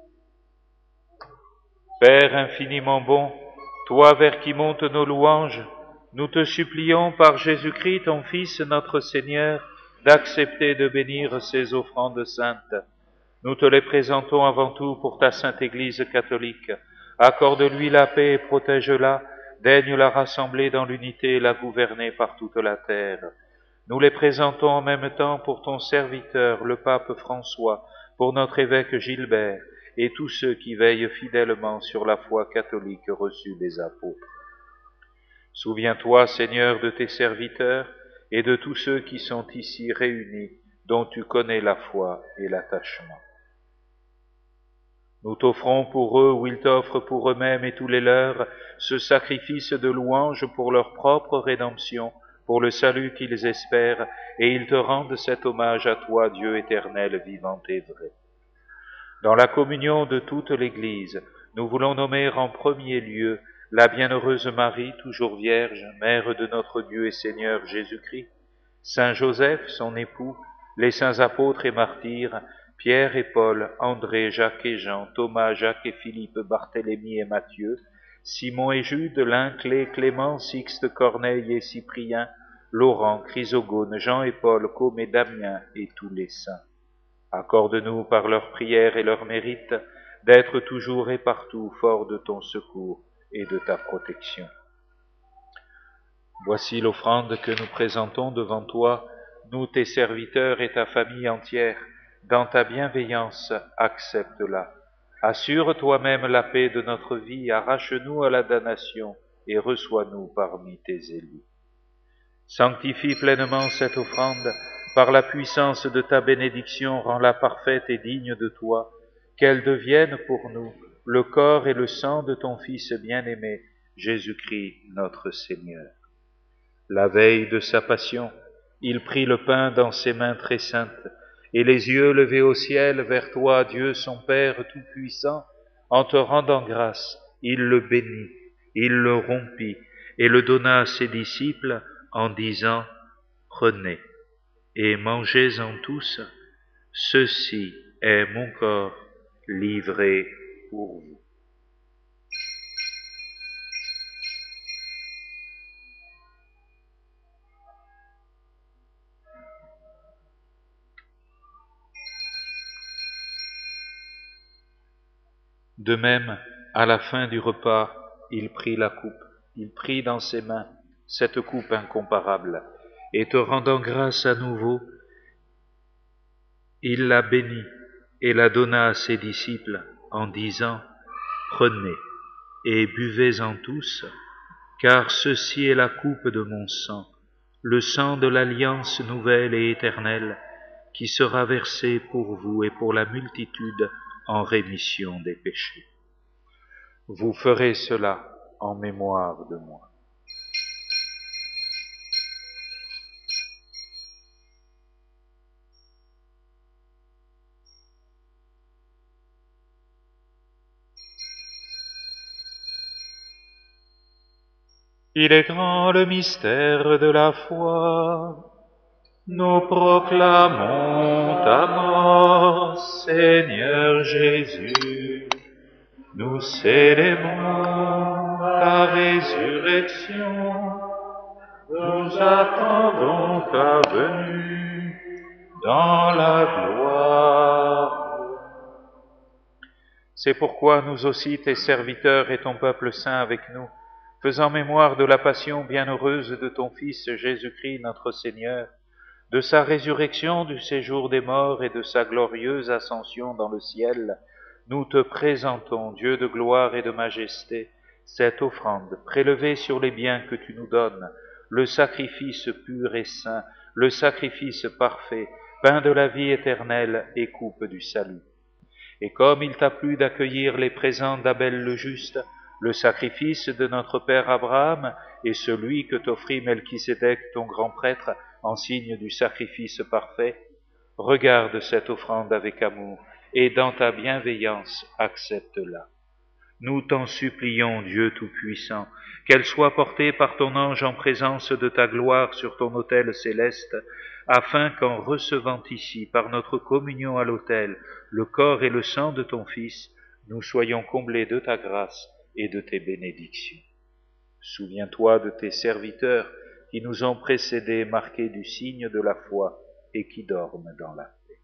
Père infiniment bon, toi vers qui montent nos louanges, nous te supplions par Jésus-Christ, ton Fils, notre Seigneur, d'accepter de bénir ces offrandes saintes. Nous te les présentons avant tout pour ta sainte Église catholique. Accorde-lui la paix et protège-la, daigne la rassembler dans l'unité et la gouverner par toute la terre. Nous les présentons en même temps pour ton serviteur, le pape François, pour notre évêque Gilbert, et tous ceux qui veillent fidèlement sur la foi catholique reçue des apôtres. Souviens-toi, Seigneur, de tes serviteurs et de tous ceux qui sont ici réunis, dont tu connais la foi et l'attachement. Nous t'offrons pour eux ou ils t'offrent pour eux-mêmes et tous les leurs ce sacrifice de louange pour leur propre rédemption, pour le salut qu'ils espèrent, et ils te rendent cet hommage à toi, Dieu éternel, vivant et vrai. Dans la communion de toute l'Église, nous voulons nommer en premier lieu la bienheureuse Marie, toujours vierge, mère de notre Dieu et Seigneur Jésus-Christ, Saint Joseph, son époux, les saints apôtres et martyrs, Pierre et Paul, André, Jacques et Jean, Thomas, Jacques et Philippe, Barthélemy et Matthieu, Simon et Jude, Linclé, Clément, Sixte, Corneille et Cyprien, Laurent, Chrysogone, Jean et Paul, Côme et Damien et tous les saints. Accorde-nous par leurs prières et leurs mérites d'être toujours et partout forts de ton secours et de ta protection. Voici l'offrande que nous présentons devant toi, nous tes serviteurs et ta famille entière. Dans ta bienveillance, accepte-la. Assure toi-même la paix de notre vie, arrache-nous à la damnation et reçois-nous parmi tes élus. Sanctifie pleinement cette offrande, par la puissance de ta bénédiction, rends-la parfaite et digne de toi, qu'elle devienne pour nous le corps et le sang de ton Fils bien-aimé, Jésus-Christ notre Seigneur. La veille de sa passion, il prit le pain dans ses mains très saintes, et les yeux levés au ciel vers toi, Dieu son Père Tout-Puissant, en te rendant grâce, il le bénit, il le rompit, et le donna à ses disciples en disant « Prenez et mangez-en tous, ceci est mon corps livré pour vous. » De même, à la fin du repas, il prit la coupe, il prit dans ses mains cette coupe incomparable, et te rendant grâce à nouveau, il la bénit et la donna à ses disciples en disant « Prenez et buvez-en tous, car ceci est la coupe de mon sang, le sang de l'alliance nouvelle et éternelle, qui sera versé pour vous et pour la multitude en rémission des péchés. Vous ferez cela en mémoire de moi. Il est grand le mystère de la foi. Nous proclamons ta mort, Seigneur Jésus. Nous célébrons ta résurrection. Nous attendons ta venue dans la gloire. C'est pourquoi nous aussi, tes serviteurs et ton peuple saint avec nous, faisant mémoire de la passion bienheureuse de ton Fils Jésus-Christ notre Seigneur, de sa résurrection du séjour des morts et de sa glorieuse ascension dans le ciel, nous te présentons, Dieu de gloire et de majesté, cette offrande prélevée sur les biens que tu nous donnes, le sacrifice pur et saint, le sacrifice parfait, pain de la vie éternelle et coupe du salut. Et comme il t'a plu d'accueillir les présents d'Abel le juste, le sacrifice de notre père Abraham et celui que t'offrit Melchisédek ton grand prêtre en signe du sacrifice parfait, regarde cette offrande avec amour et dans ta bienveillance accepte-la. Nous t'en supplions, Dieu Tout-Puissant, qu'elle soit portée par ton ange en présence de ta gloire sur ton autel céleste, afin qu'en recevant ici, par notre communion à l'autel, le corps et le sang de ton Fils, nous soyons comblés de ta grâce et de tes bénédictions. Souviens-toi de tes serviteurs qui nous ont précédés marqués du signe de la foi et qui dorment dans la paix.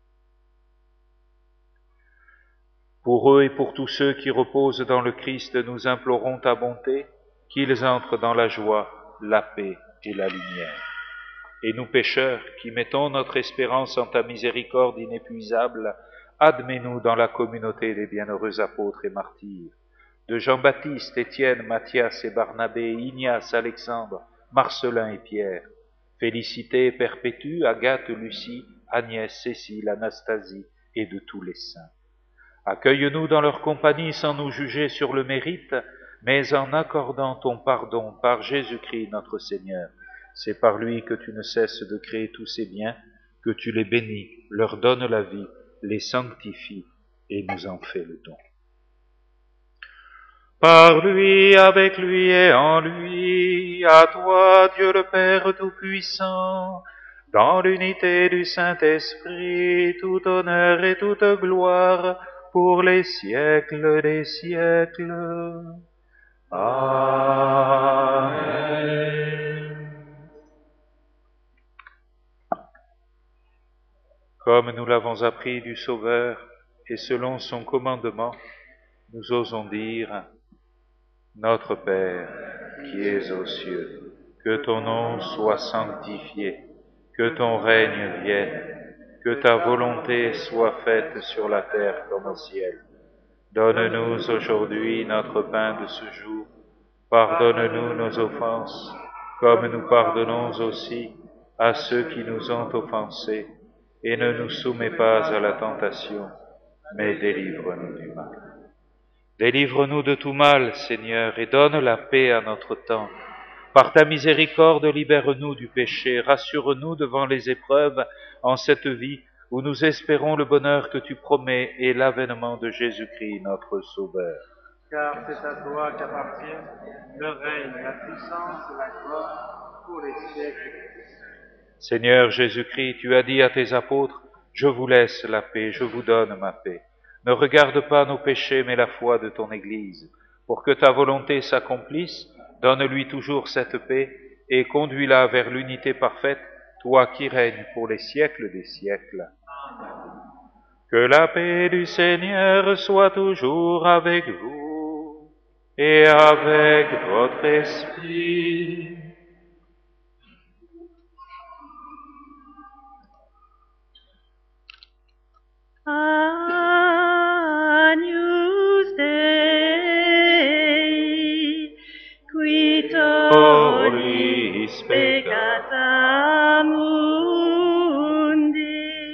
Pour eux et pour tous ceux qui reposent dans le Christ, nous implorons ta bonté, qu'ils entrent dans la joie, la paix et la lumière. Et nous pécheurs, qui mettons notre espérance en ta miséricorde inépuisable, admets-nous dans la communauté des bienheureux apôtres et martyrs, de Jean-Baptiste, Étienne, Matthias et Barnabé, Ignace, Alexandre, Marcelin et Pierre, Félicité, Perpétue, Agathe, Lucie, Agnès, Cécile, Anastasie et de tous les saints. Accueille-nous dans leur compagnie sans nous juger sur le mérite, mais en accordant ton pardon par Jésus-Christ notre Seigneur. C'est par lui que tu ne cesses de créer tous ces biens, que tu les bénis, leur donnes la vie, les sanctifies et nous en fais le don. Par lui, avec lui et en lui, à toi, Dieu le Père Tout-Puissant, dans l'unité du Saint-Esprit, tout honneur et toute gloire pour les siècles des siècles. Amen. Comme nous l'avons appris du Sauveur et selon son commandement, nous osons dire: Notre Père, qui es aux cieux, que ton nom soit sanctifié, que ton règne vienne, que ta volonté soit faite sur la terre comme au ciel. Donne-nous aujourd'hui notre pain de ce jour. Pardonne-nous nos offenses, comme nous pardonnons aussi à ceux qui nous ont offensés, et ne nous soumets pas à la tentation, mais délivre-nous du mal. Délivre-nous de tout mal, Seigneur, et donne la paix à notre temps. Par ta miséricorde, libère-nous du péché, rassure-nous devant les épreuves en cette vie où nous espérons le bonheur que tu promets et l'avènement de Jésus-Christ, notre Sauveur. Car c'est à toi qu'appartiennent le règne, la puissance et la gloire pour les siècles. Seigneur Jésus-Christ, tu as dit à tes apôtres: Je vous laisse la paix, je vous donne ma paix. Ne regarde pas nos péchés, mais la foi de ton Église. Pour que ta volonté s'accomplisse, donne-lui toujours cette paix et conduis-la vers l'unité parfaite, toi qui règnes pour les siècles des siècles. Que la paix du Seigneur soit toujours avec vous et avec votre esprit. Agnus Dei, qui Tollis tollis peccata mundi,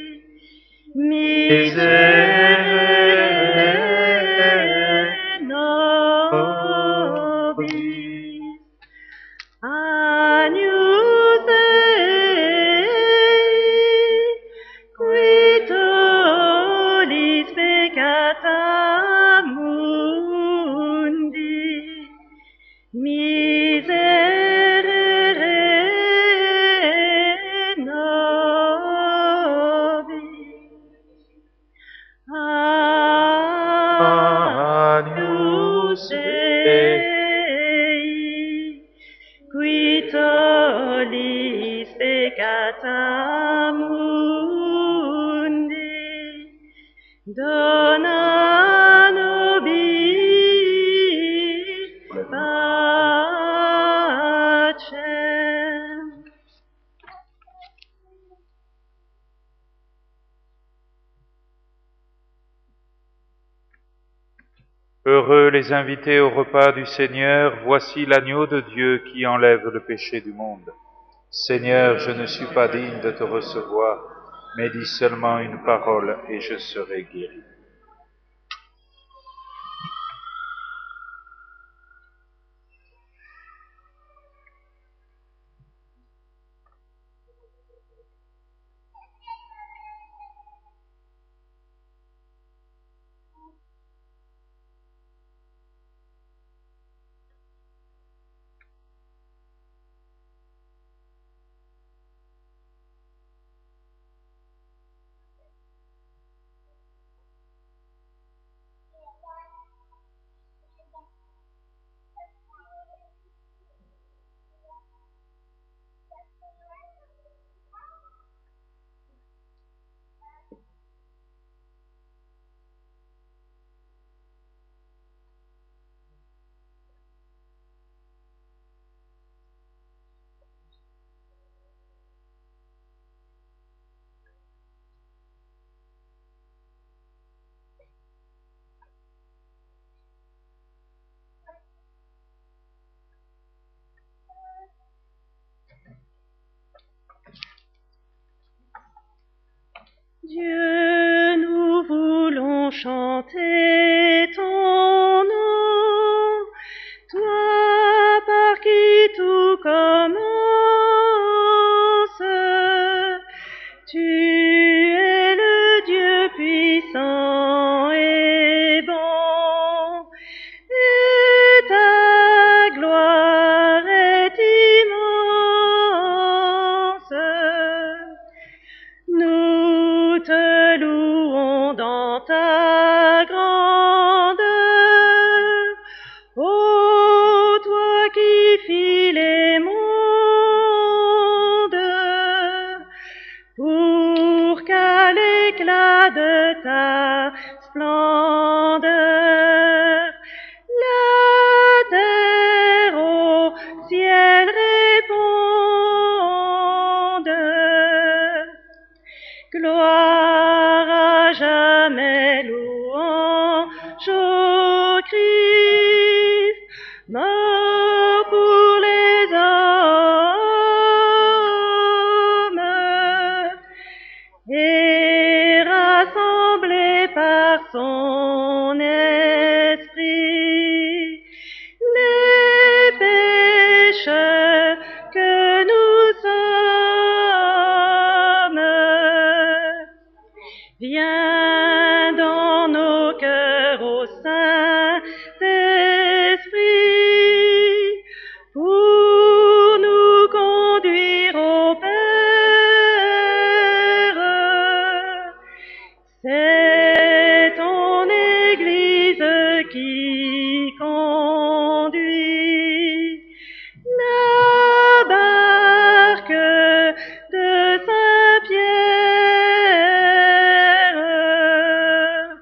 Agnus Dei, qui tollis peccata mundi, dona nobis pacem. Heureux les invités au repas du Seigneur, voici l'agneau de Dieu qui enlève le péché du monde. Seigneur, je ne suis pas digne de te recevoir, mais dis seulement une parole et je serai guéri. Dieu, nous voulons chanter ton nom, toi par qui tout commence. Tu es le Dieu puissant et bon, et ta gloire est immense. Nous te louons dans ta grandeur, ô toi qui fis les mondes, pour qu'à l'éclat de ta splendeur, la terre au ciel réponde. Gloire à jamais, louange au Christ, mort pour les hommes, et rassemblé par son esprit, les pécheurs que nous sommes. Viens dans nos cœurs au Saint-Esprit pour nous conduire au Père. C'est ton Église qui conduit la barque de Saint-Pierre.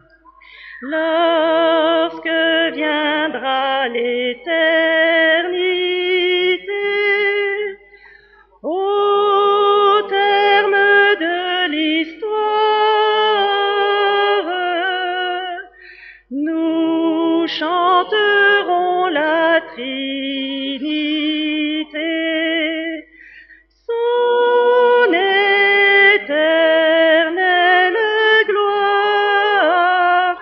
Lorsque viendra l'éternité, au terme de l'histoire, nous chanterons la Trinité, son éternelle gloire.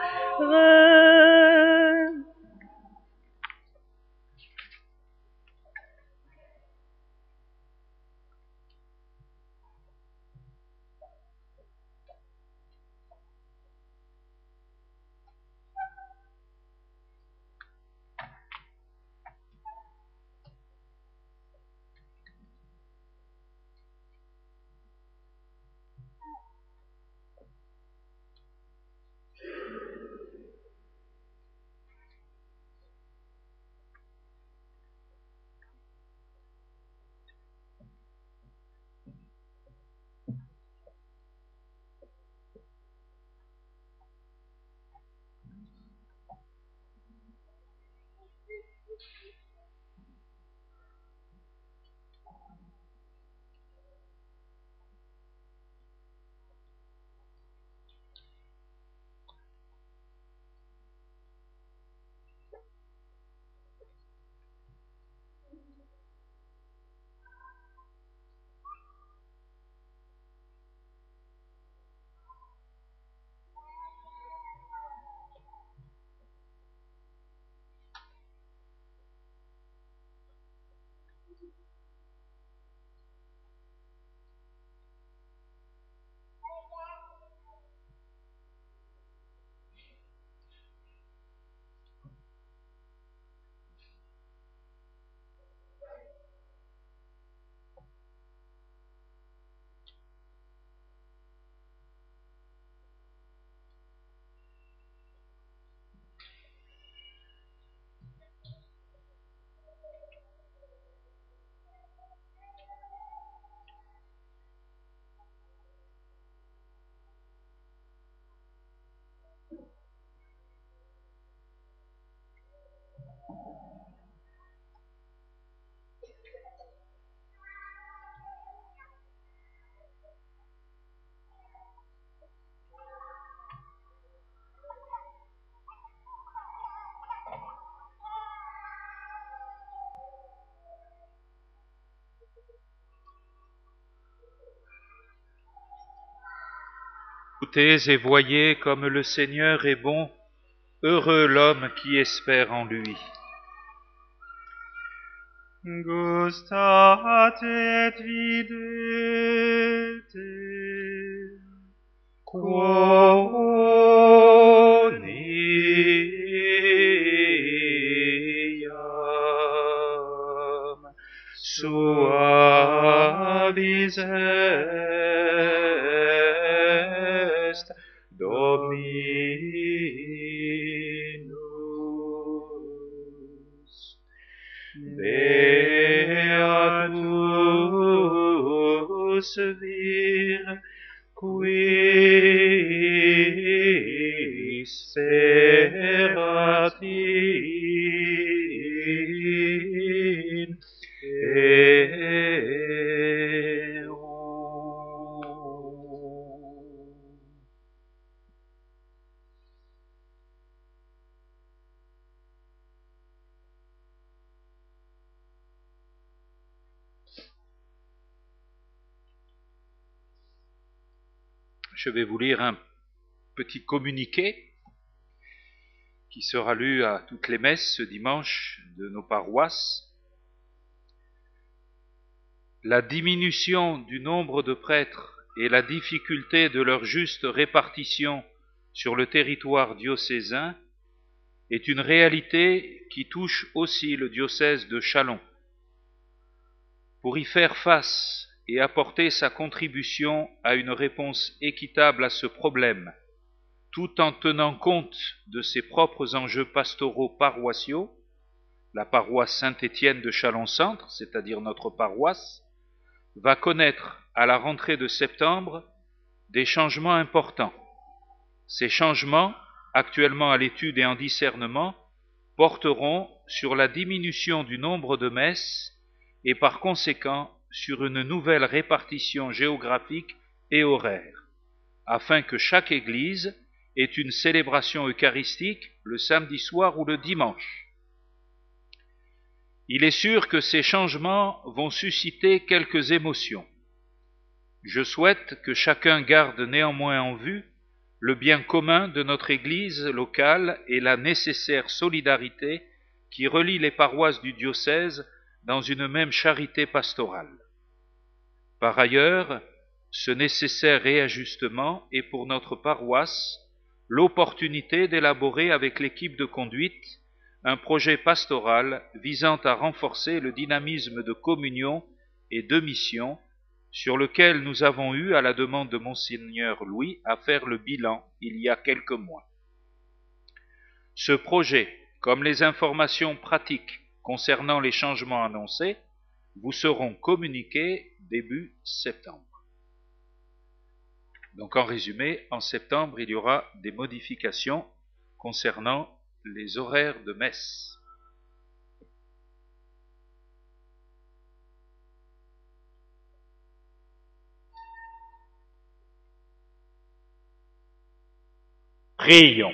Écoutez et voyez comme le Seigneur est bon, heureux l'homme qui espère en lui. Gustate et videte, quo niam suavis est Dominus. Beatus vir qui sperat in Deum. Je vais vous lire un petit communiqué qui sera lu à toutes les messes ce dimanche de nos paroisses. La diminution du nombre de prêtres et la difficulté de leur juste répartition sur le territoire diocésain est une réalité qui touche aussi le diocèse de Châlons. Pour y faire face et apporter sa contribution à une réponse équitable à ce problème, tout en tenant compte de ses propres enjeux pastoraux paroissiaux, la paroisse Saint-Étienne de Châlons-Centre, c'est-à-dire notre paroisse, va connaître à la rentrée de septembre des changements importants. Ces changements, actuellement à l'étude et en discernement, porteront sur la diminution du nombre de messes et par conséquent sur une nouvelle répartition géographique et horaire, afin que chaque église ait une célébration eucharistique le samedi soir ou le dimanche. Il est sûr que ces changements vont susciter quelques émotions. Je souhaite que chacun garde néanmoins en vue le bien commun de notre Église locale et la nécessaire solidarité qui relie les paroisses du diocèse dans une même charité pastorale. Par ailleurs, ce nécessaire réajustement est pour notre paroisse l'opportunité d'élaborer avec l'équipe de conduite un projet pastoral visant à renforcer le dynamisme de communion et de mission sur lequel nous avons eu, à la demande de Monseigneur Louis, à faire le bilan il y a quelques mois. Ce projet, comme les informations pratiques concernant les changements annoncés, vous seront communiqués début septembre. Donc en résumé, en septembre, il y aura des modifications concernant les horaires de messe. Prions.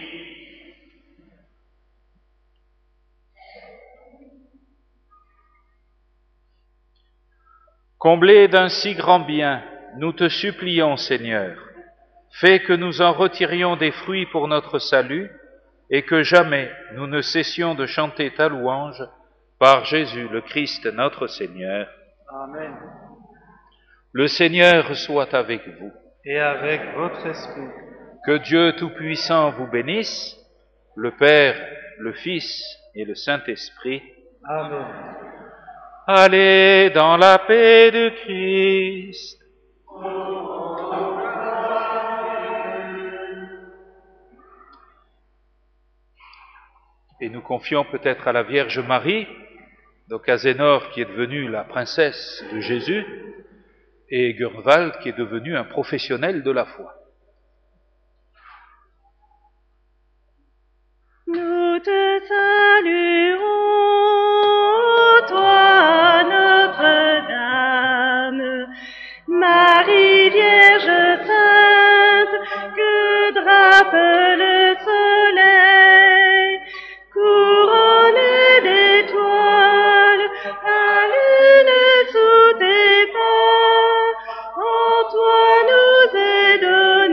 Comblés d'un si grand bien, nous te supplions, Seigneur, fais que nous en retirions des fruits pour notre salut et que jamais nous ne cessions de chanter ta louange par Jésus le Christ notre Seigneur. Amen. Le Seigneur soit avec vous. Et avec votre esprit. Que Dieu Tout-Puissant vous bénisse, le Père, le Fils et le Saint-Esprit. Amen. Allez dans la paix de Christ. Et nous confions peut-être à la Vierge Marie, donc à Zénore qui est devenue la princesse de Jésus, et Gurnwald qui est devenu un professionnel de la foi. Nous te saluons, toi Notre-Dame, Marie Vierge Sainte, que drape le soleil, couronnée d'étoiles, la lune sous tes pas, en toi nous est donné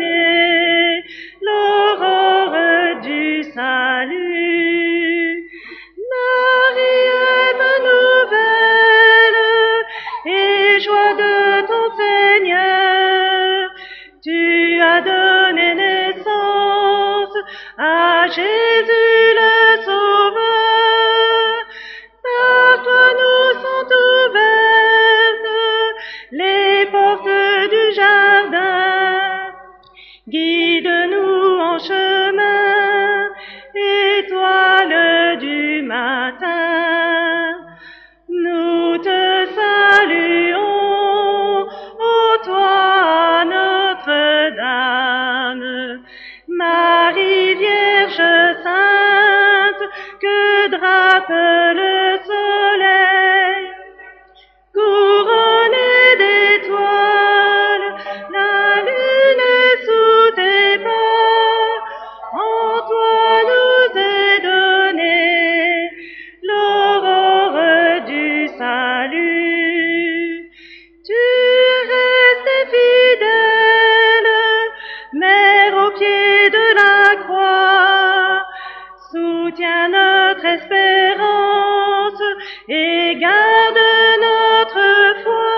à Jésus le Sauveur. Par toi nous sont ouvertes les portes du jardin. Guide-nous en chemin, étoile du matin. Nous te saluons, ô toi Notre-Dame, Marie Vierge sainte, que drape le soleil. Couronnée d'étoiles, la lune est sous tes pas. En toi nous est donnée l'aurore du salut. Tu es restée fidèle, Mère au pied de la croix. Soutiens notre espérance et garde notre foi.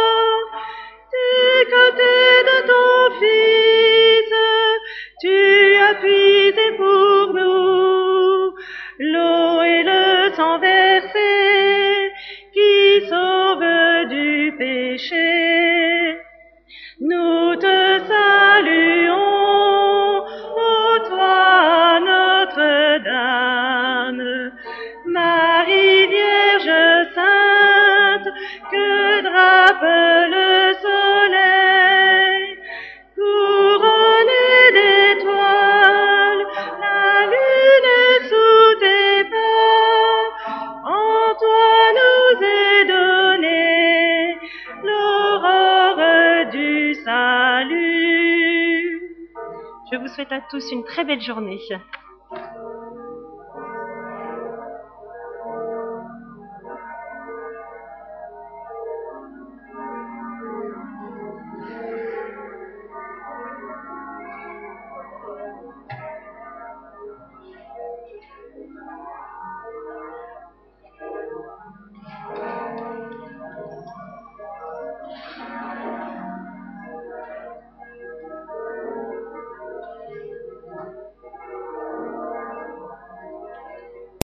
Du côté de ton Fils, tu as puisé pour nous l'eau et le sang versé qui sauve du péché. Nous te saluons, ô toi Notre-Dame, Marie Vierge sainte, que drape le soleil. Couronnée d'étoiles, la lune est sous tes pas. En toi nous est donnée l'aurore du salut. Je vous souhaite à tous une très belle journée.